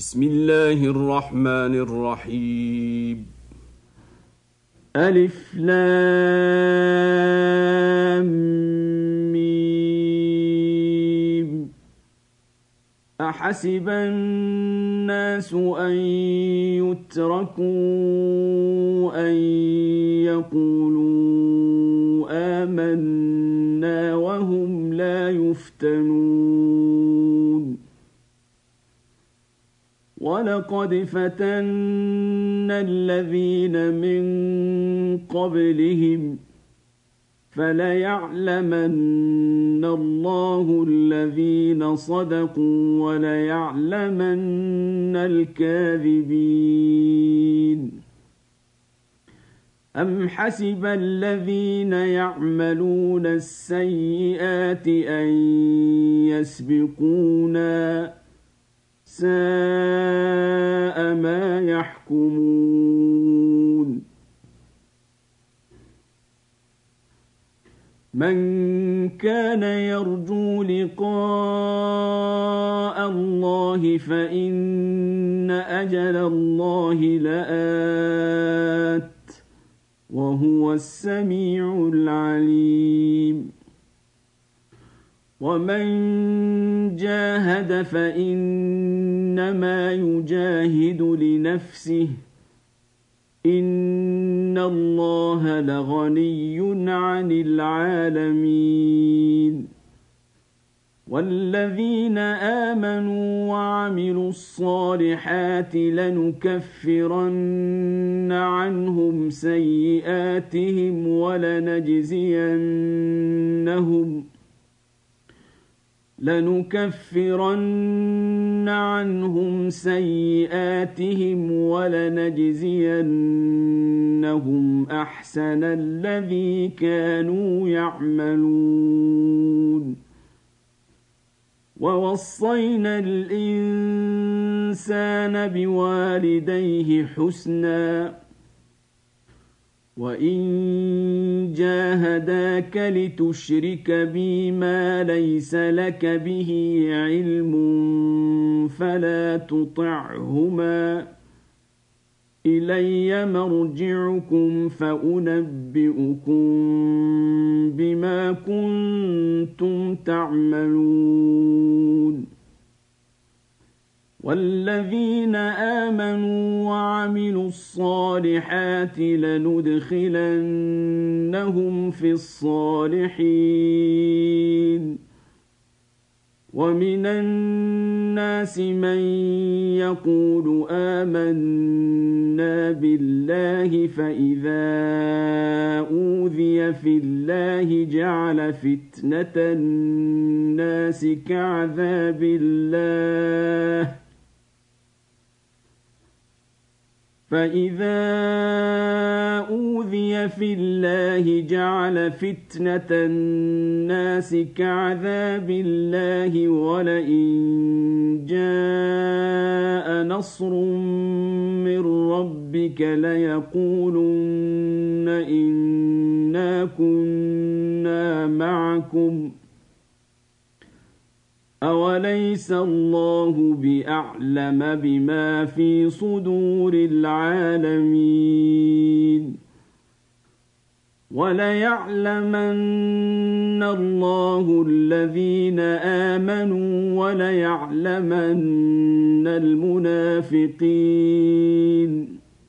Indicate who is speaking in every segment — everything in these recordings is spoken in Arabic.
Speaker 1: بسم الله الرحمن الرحيم. ألف لام ميم. أحسب الناس أن يتركوا أن يقولوا آمنا وهم لا يفتنون. ولقد فتنا الذين من قبلهم فليعلمن الله الذين صدقوا وليعلمن الكاذبين. أم حسب الذين يعملون السيئات أن يسبقونا ساء ما يحكمون. من كان يرجو لقاء الله فإن أجل الله لآت وهو السميع العليم. ومن جاهد فإنما يجاهد لنفسه إن الله لغني عن العالمين. والذين آمنوا وعملوا الصالحات لنكفرن عنهم سيئاتهم ولنجزينهم أحسن الذي كانوا يعملون. ووصينا الإنسان بوالديه حسنا وإن جاهداك لتشرك بي ما ليس لك به علم فلا تطعهما إلي مرجعكم فأنبئكم بما كنتم تعملون. والذين آمنوا وعملوا الصالحات لندخلنهم في الصالحين. ومن الناس من يقول آمنا بالله فإذا أوذي في الله جعل فتنة الناس كعذاب الله ولئن جاء نصر من ربك ليقولن إنا كنا معكم أوليس الله بأعلم بما في صدور العالمين. وليعلمن الله الذين آمنوا وليعلمن المنافقين.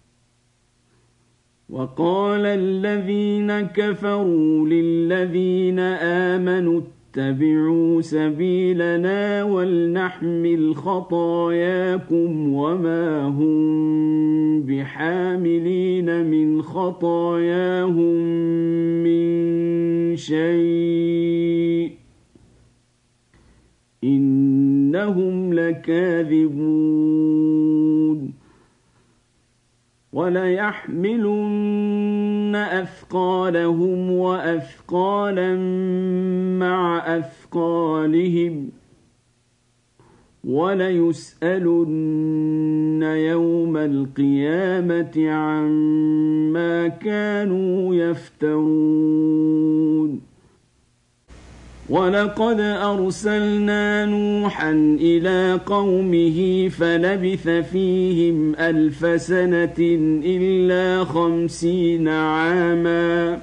Speaker 1: وقال الذين كفروا للذين آمنوا اتبعوا سبيلنا ولنحمل خطاياكم وما هم بحاملين من خطاياهم من شيء إنهم لكاذبون. وليحملن أثقالهم وأثقالا مع أثقالهم وليسألن يوم القيامة عما كانوا يفترون. ولقد أرسلنا نوحا إلى قومه فلبث فيهم 1000 سنة إلا 50 عاما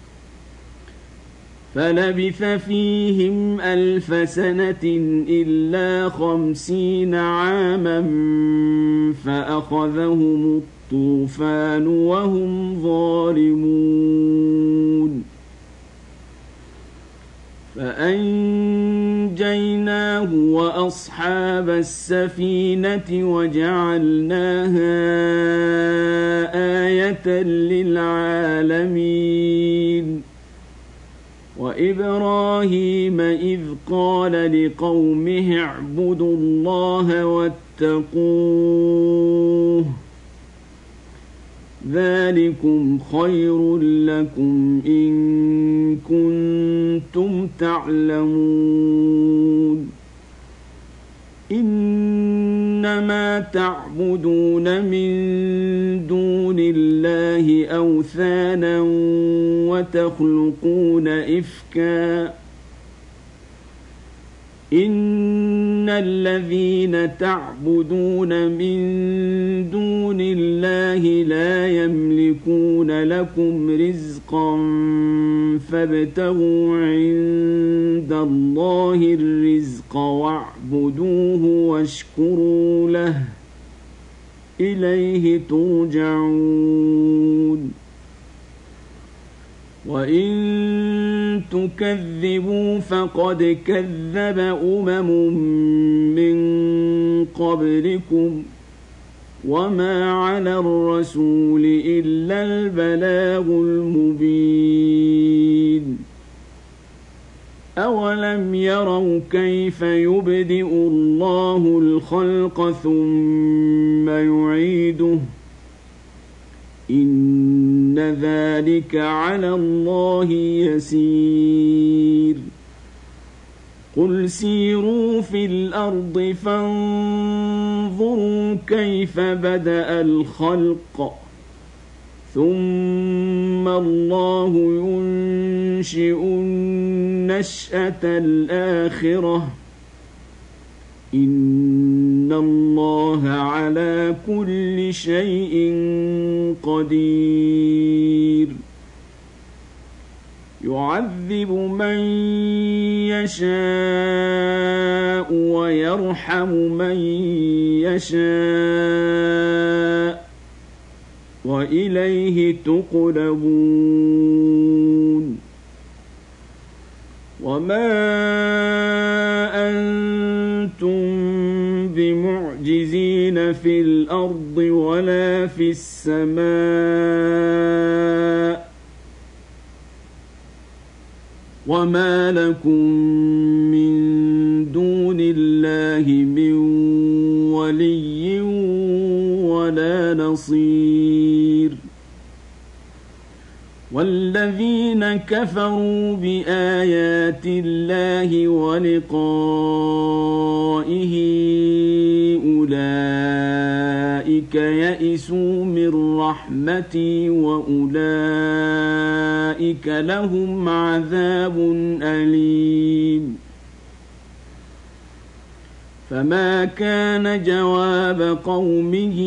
Speaker 1: فأخذهم الطوفان وهم ظالمون فأنجيناه وأصحاب السفينة وجعلناها آية للعالمين وإبراهيم إذ قال لقومه اعبدوا الله واتقوه ذلكم خير لكم إن كنتم تعلمون إنما تعبدون من دون الله أوثانا وتخلقون إفكا إن الذين تعبدون من دون الله لا يملكون لكم رزقا فابتغوا عند الله الرزق واعبدوه واشكروا له إليه ترجعون وإن تكذبوا فقد كذب من قبلكم وما على الرسول إلا البلاغ المبين أولم يروا كيف يبدئ الله الخلق ثم يعيده إن ذلك على الله يسير قل سيروا في الأرض فانظروا كيف بدأ الخلق ثم الله ينشئ النشأة الآخرة إن الله على كل شيء قدير يعذب من يشاء ويرحم من يشاء وإليه تقلبون وما أنتم بمعجزين في الأرض ولا في السماء وما لكم من دون الله من ولي ولا نصير والذين كفروا بآيات الله ولقائه أولئك يئسوا من رحمتي وأولئك لهم عذاب أليم فما كان جواب قومه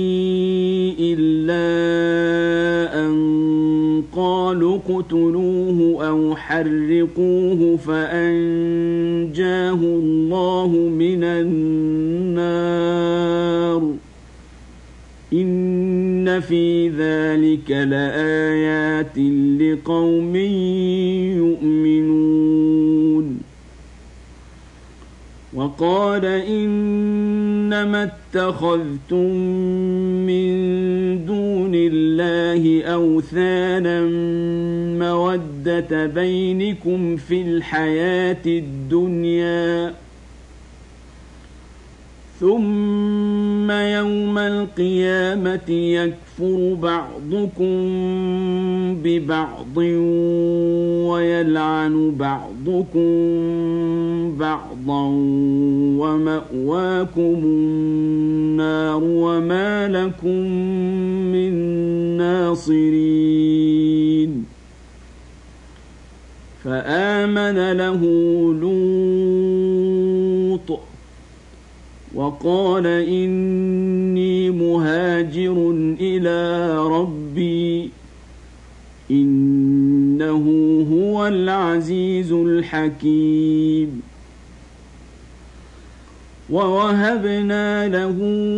Speaker 1: إلا أن قالوا اقتلوه أو حرقوه فأنجاه الله من النار إن في ذلك لآيات لقوم يؤمنون وقال إنما اتخذتم من دون الله أوثانا مودة بينكم في الحياة الدنيا ثم يوم القيامة يكفر بعضكم ببعض ويلعن بعضكم بعضا ومأواكم النار وما لكم من ناصرين فآمن له لوط وقال إني مهاجر إلى ربي إنه هو العزيز الحكيم ووهبنا له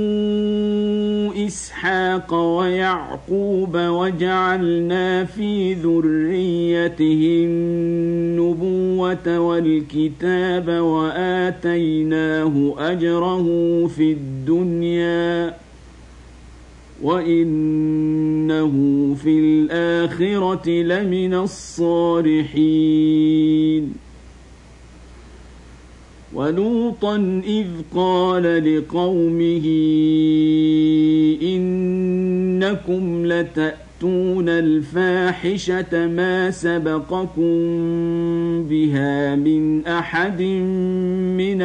Speaker 1: إسحاق ويعقوب وجعلنا في ذريته النبوة والكتاب وآتيناه أجره في الدنيا وإنه في الآخرة لمن الصالحين ولوطا إذ قال لقومه إنكم لتأتون الفاحشة ما سبقكم بها من أحد من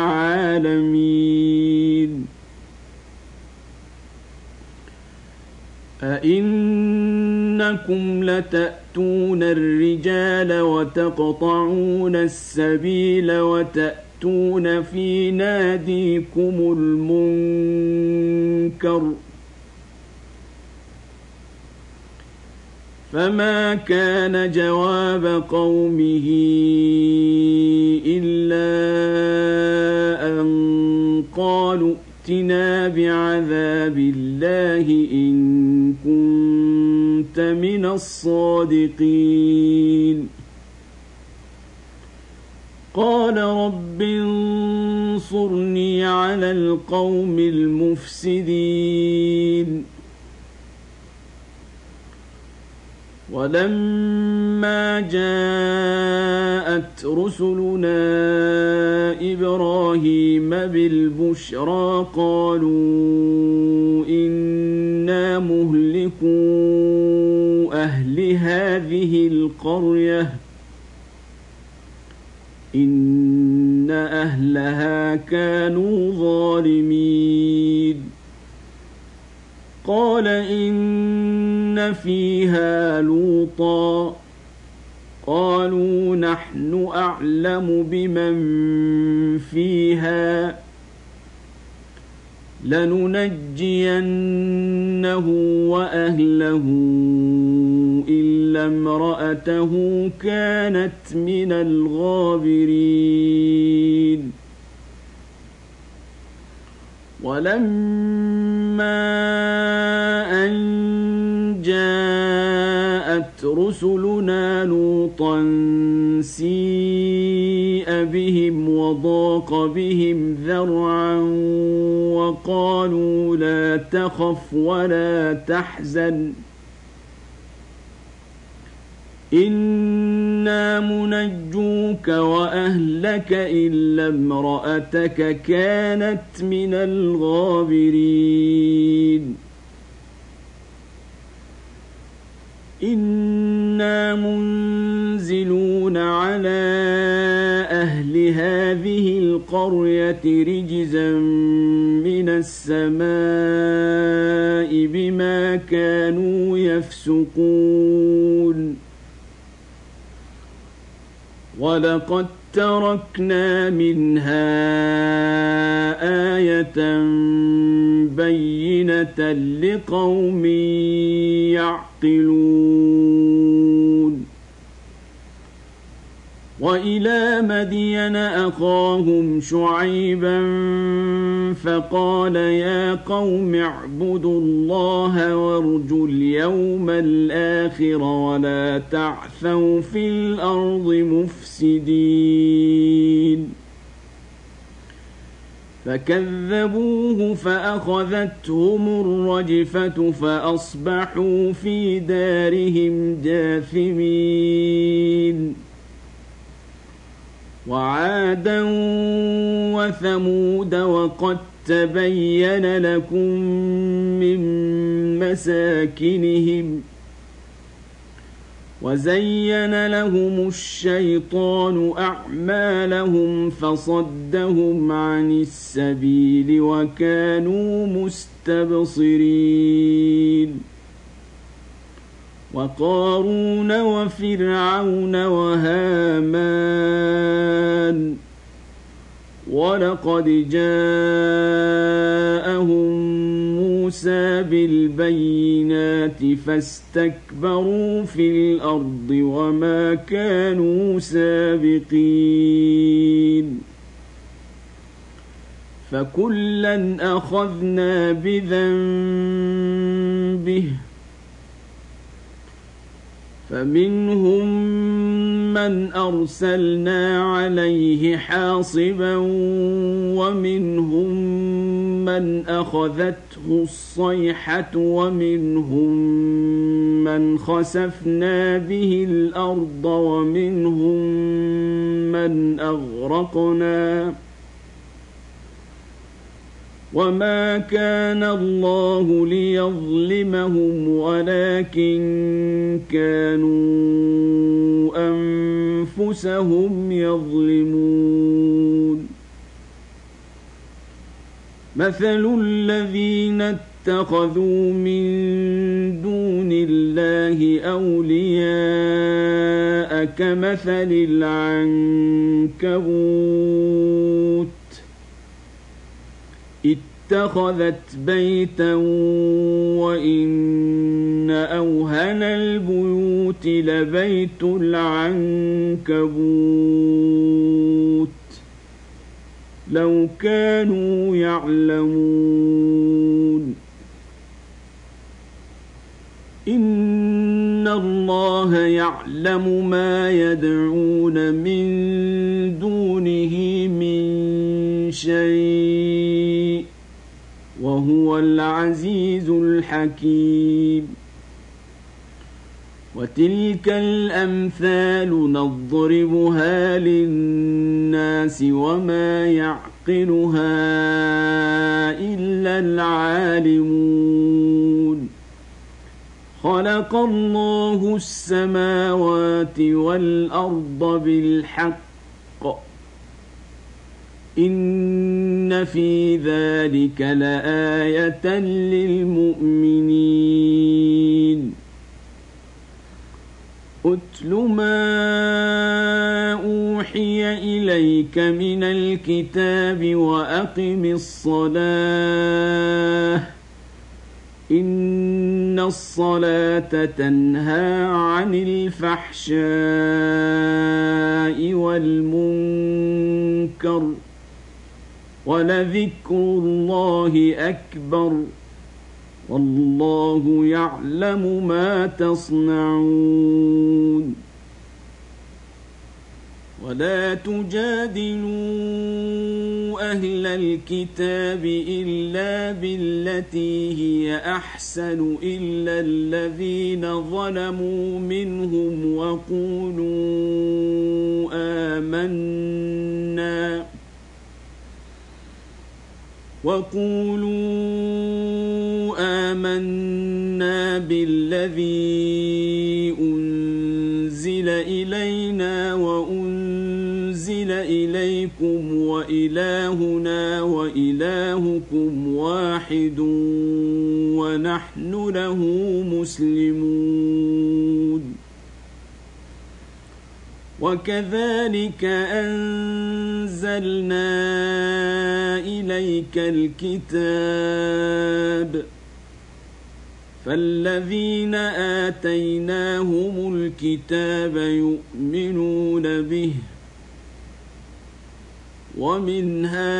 Speaker 1: العالمين أئنكم لتأتون الرجال وتقطعون السبيل وتأتون في ناديكم المنكر فما كان جواب قومه إلا أن قالوا ائتنا بعذاب الله إن كنت من الصادقين قال رب انصرني على القوم المفسدين ولما جاءت رسلنا إبراهيم بالبشرى قالوا إنا مهلكو أهل هذه القرية إن أهلها كانوا ظالمين قال إن فيها لوطا قالوا نحن أعلم بمن فيها لننجينه وأهله إلا امرأته كانت من الغابرين ولما أن جاءت رسلنا لوطا سيء بهم وضاق بهم ذرعا وقالوا لا تخف ولا تحزن إنا منجوك وأهلك إلا امرأتك كانت من الغابرين إنا منزلون على أهل هذه القرية رجزا من السماء بما كانوا يفسقون ولقد تركنا منها آية بينة لقوم يعقلون وإلى مدين أخاهم شعيبا فقال يا قوم اعبدوا الله وارجوا اليوم الآخر ولا تعثوا في الأرض مفسدين فكذبوه فأخذتهم الرجفة فأصبحوا في دارهم جاثمين وعادا وثمود وقد تبين لكم من مساكنهم وزين لهم الشيطان أعمالهم فصدهم عن السبيل وكانوا مستبصرين وقارون وفرعون وهامان ولقد جاءهم موسى بالبينات فاستكبروا في الأرض وما كانوا سابقين فكلا أخذنا بذنبه فمنهم من أرسلنا عليه حاصبا ومنهم من أخذته الصيحة ومنهم من خسفنا به الأرض ومنهم من أغرقنا وما كان الله ليظلمهم ولكن كانوا أنفسهم يظلمون مثل الذين اتخذوا من دون الله أولياء كمثل العنكبوت اتخذت بيتا وإن أوهن البيوت لبيت العنكبوت لو كانوا يعلمون إن الله يعلم ما يدعون من دونه من شيء وهو العزيز الحكيم وتلك الأمثال نضربها للناس وما يعقلها إلا العالمون خلق الله السماوات والأرض بالحق إن في ذلك لآية للمؤمنين أتل ما أوحي إليك من الكتاب وأقم الصلاة إن الصلاة تنهى عن الفحشاء والمنكر ولذكر الله أكبر والله يعلم ما تصنعون ولا تجادلوا أهل الكتاب إلا بالتي هي أحسن إلا الذين ظلموا منهم وقولوا آمنا بالذي أنزل إلينا وأنزل إليكم وإلهنا وإلهكم واحد ونحن له مسلمون وكذلك أنزلنا إليك الكتاب فالذين آتيناهم الكتاب يؤمنون به ومن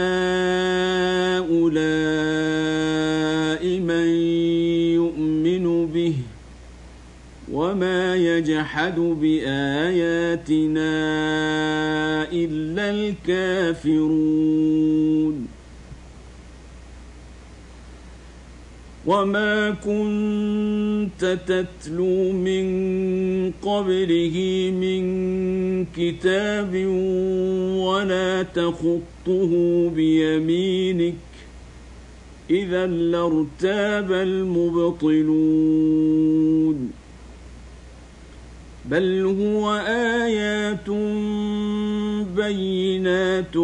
Speaker 1: هؤلاء من يؤمن به وما يجحد بآياتنا إلا الكافرون وما كنت تتلو من قبله من كتاب ولا تخطه بيمينك إذا لارتاب المبطلون بل هو آيات بينات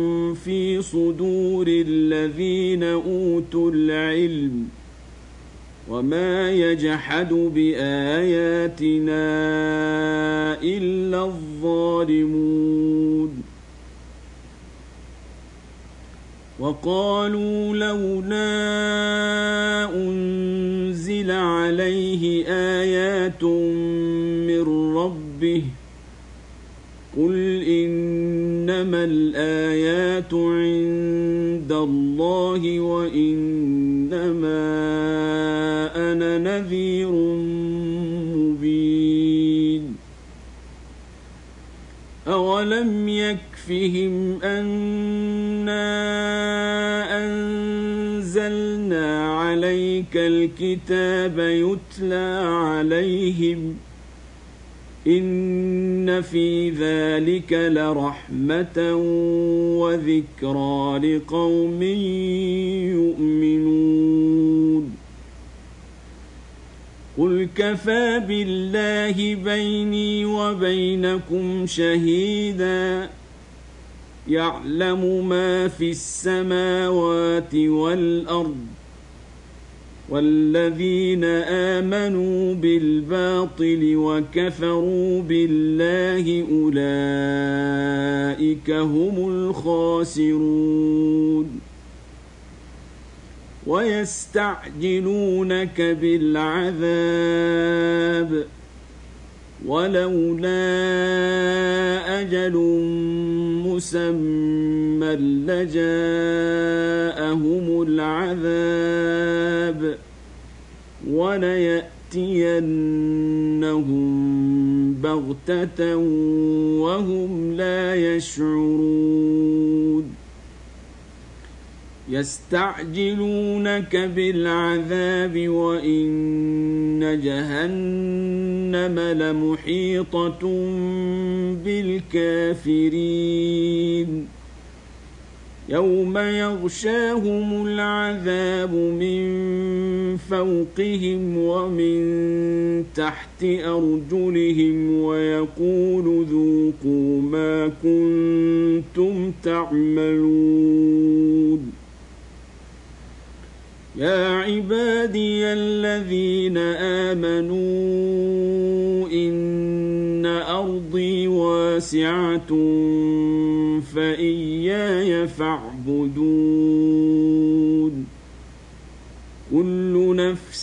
Speaker 1: في صدور الذين أوتوا العلم وما يجحد بآياتنا إلا الظالمون وقالوا لولا أنزل عليه آيات من ربه قل إنما الآيات عند الله وإنما أنا نذير مبين أولم يكفهم أنا أنزلنا عليك الكتاب يتلى عليهم إن في ذلك لرحمة وذكرى لقوم يؤمنون قل كفى بالله بيني وبينكم شهيدا يعلم ما في السماوات والأرض والذين آمنوا بالباطل وكفروا بالله أولئك هم الخاسرون ويستعجلونك بالعذاب ولولا أجل مسمى لجاءهم العذاب وليأتينهم بغتة وهم لا يشعرون يستعجلونك بالعذاب وإن جهنم لمحيطة بالكافرين يوم يغشاهم العذاب من فوقهم ومن تحت أرجلهم ويقول ذوقوا ما كنتم تعملون يا عبادي الذين آمنوا إن أرضي واسعة فإياي فاعبدون كل نفس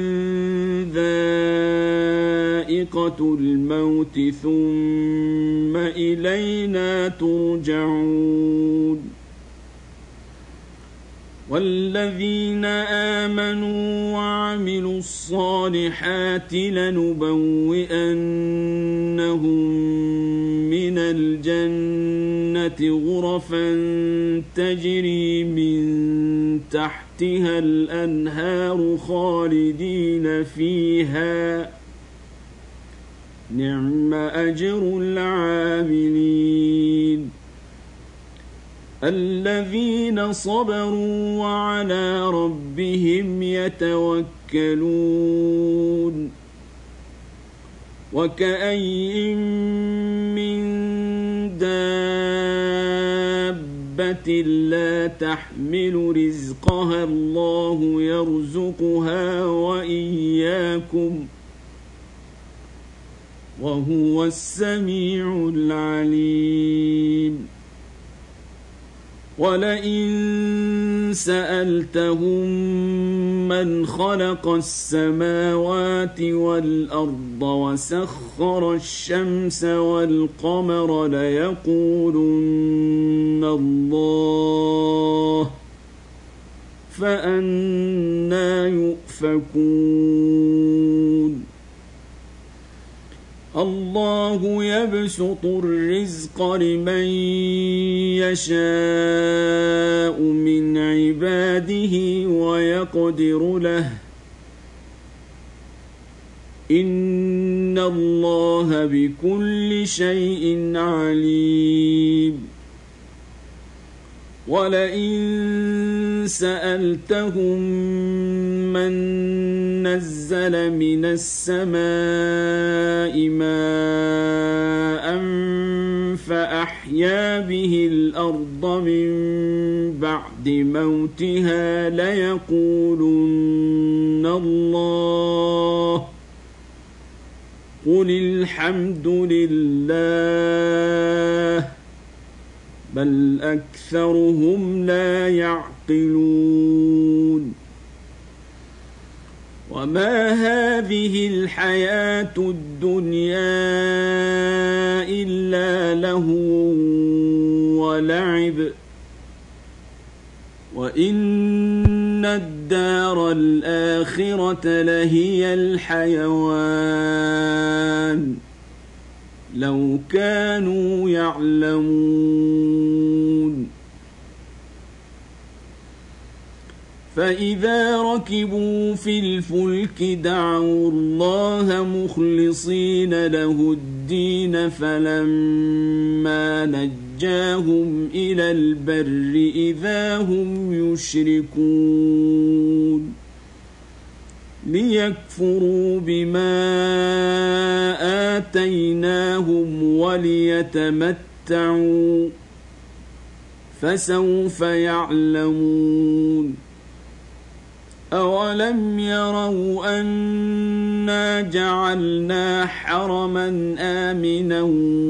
Speaker 1: ذائقة الموت ثم إلينا ترجعون والذين آمنوا وعملوا الصالحات لنبوئنهم من الجنة غرفا تجري من تحتها الأنهار خالدين فيها نعم أجر العاملين الذين صبروا وعلى ربهم يتوكلون وكأي من دابة لا تحمل رزقها الله يرزقها وإياكم وهو السميع العليم ولئن سألتهم من خلق السماوات والأرض وسخر الشمس والقمر ليقولن الله فأنى يؤفكون الله يبسط الرزق لمن يشاء من عباده ويقدر له إن الله بكل شيء عليم ولئن سألتهم من نزل من السماء ماء فأحيا به الأرض من بعد موتها ليقولن الله قل الحمد لله بل أكثرهم لا يعقلون وما هذه الحياة الدنيا إلا لهو ولعب وإن الدار الآخرة لهي الحيوان لو كانوا يعلمون فإذا ركبوا في الفلك دعوا الله مخلصين له الدين فلما نجاهم إلى البر إذا هم يشركون ليكفروا بما آتيناهم وليتمتعوا فسوف يعلمون أولم يروا أنا جعلنا حرما آمنا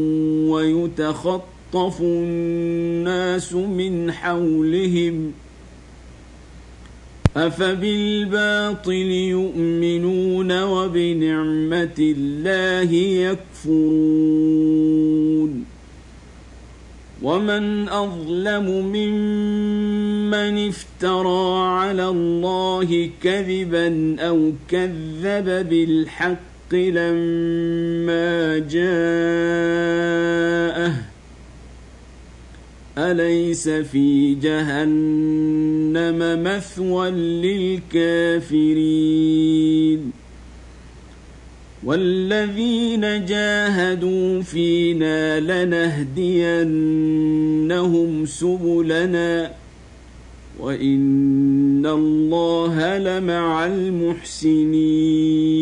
Speaker 1: ويتخطف الناس من حولهم أفبالباطل يؤمنون وبنعمة الله يكفرون ومن أظلم ممن افترى على الله كذبا أو كذب بالحق لما جاءه أليس في جهنم مثوى للكافرين والذين جاهدوا فينا لنهدينهم سبلنا وإن الله لمع المحسنين